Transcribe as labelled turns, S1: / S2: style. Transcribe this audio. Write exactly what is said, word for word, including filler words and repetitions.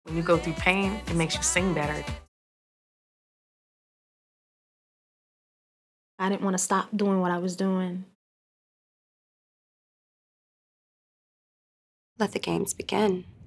S1: When you go through pain, it makes you sing better.
S2: I didn't wanna stop doing what I was doing.
S3: Let the games begin.